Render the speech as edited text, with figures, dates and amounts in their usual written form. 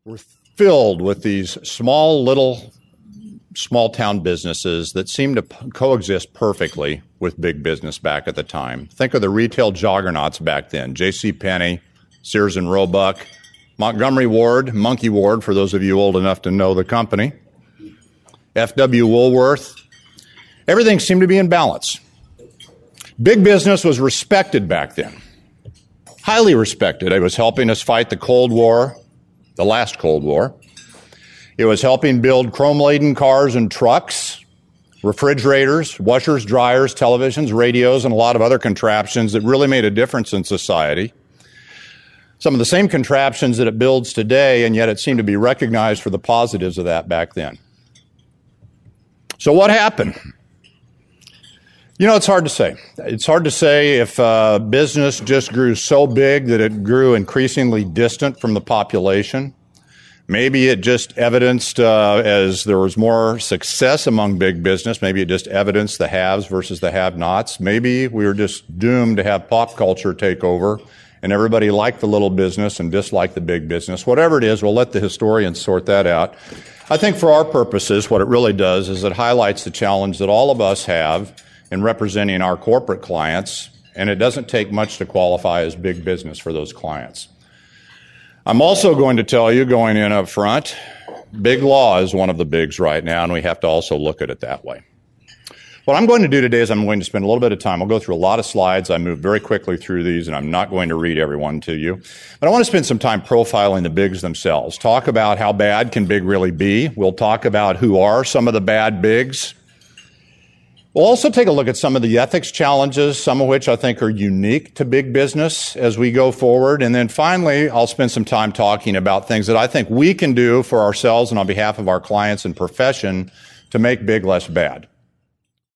were filled with these small town businesses that seemed to coexist perfectly with big business back at the time. Think of the retail juggernauts back then: J.C. Penney, Sears and Roebuck, Montgomery Ward, Monkey Ward, for those of you old enough to know the company, F.W. Woolworth. Everything seemed to be in balance. Big business was respected back then, highly respected. It was helping us fight the Cold War, the last Cold War. It was helping build chrome-laden cars and trucks, refrigerators, washers, dryers, televisions, radios, and a lot of other contraptions that really made a difference in society. Some of the same contraptions that it builds today, and yet it seemed to be recognized for the positives of that back then. So what happened? It's hard to say. It's hard to say if business just grew so big that it grew increasingly distant from the population. Maybe it just evidenced, as there was more success among big business, maybe it just evidenced the haves versus the have-nots. Maybe we were just doomed to have pop culture take over, and everybody liked the little business and disliked the big business. Whatever it is, we'll let the historians sort that out. I think for our purposes, what it really does is it highlights the challenge that all of us have in representing our corporate clients, and it doesn't take much to qualify as big business for those clients. I'm also going to tell you, going in up front, big law is one of the bigs right now, and we have to also look at it that way. What I'm going to do today is I'm going to spend a little bit of time. I'll go through a lot of slides. I move very quickly through these, and I'm not going to read every one to you. But I want to spend some time profiling the bigs themselves. Talk about how bad can big really be. We'll talk about who are some of the bad bigs. We'll also take a look at some of the ethics challenges, some of which I think are unique to big business as we go forward. And then finally, I'll spend some time talking about things that I think we can do for ourselves and on behalf of our clients and profession to make big less bad.